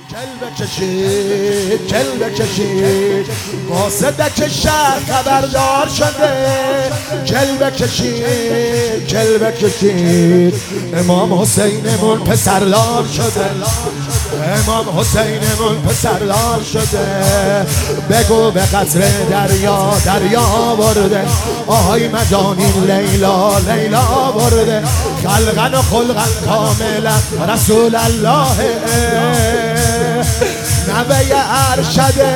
جلوه کشید جلوه کشید قاصدک شهر خبردار شده. جلوه کشید جلوه کشید امام حسینمون پسردار شده. امام حسینمون پسردار شده. بگو به قطر دریا دریا برده. آهای مجانین لیلا لیلا برده. خلقن و خلقن کاملا رسول الله نبی ارشده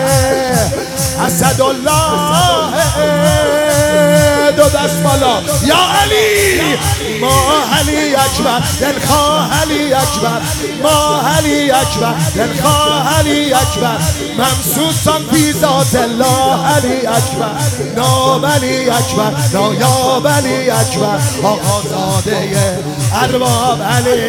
اسدالله. دو دست بالا یا علی ما علی اکبر دلخواه علی اکبر ما علی اکبر دلخواه علی اکبر ممسوسان فی ذات الله علی اکبر نام علی اکبر نایاب علی اکبر آقازاده ارباب علی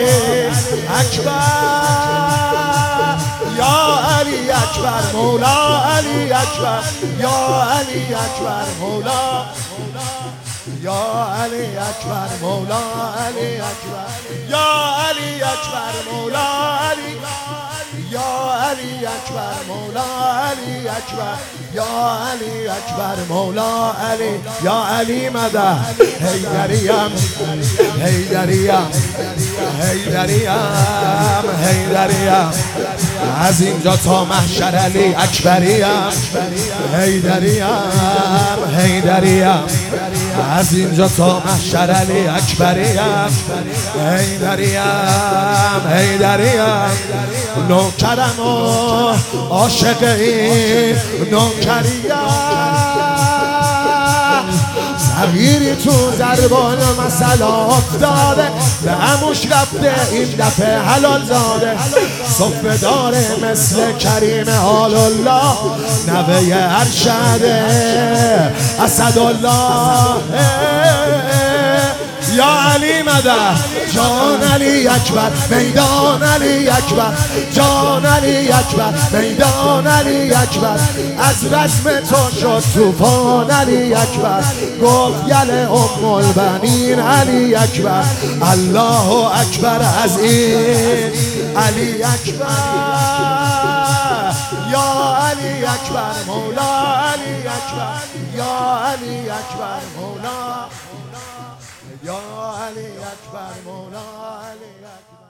اکبر یا علی اکبر مولا علی اکبر یا علی اکبر مولا یا علی اکبر مولا علی اکبر یا علی اکبر مولا علی یا علی اکبر مولا علی اکبر یا علی اکبر مولا علی یا علی مده حیدریم حیدریم حیدریم حیدریم از اینجا تا محشر علی اکبریم حیدریم حیدریم از اینجا تا محشر علی اکبریم حیدریم حیدریم نوکرم و عاشق این نوکریم صغیری تو زربان مسئله افتاده به هموش رفته این دفعه حلال زاده صفه داره مثل کریم آل الله نوه ارشده اسدالله یا علی مده جان علی اکبر میدان علی اکبر جان علی اکبر میدان علی اکبر از رسم تو شد طوفان علی اکبر گفت یل ام البنین علی اکبر الله اکبر از این علی اکبر یا علی اکبر مولا علی اکبر یا علی اکبر مولا یا علی اکبر مولا علی اکبر.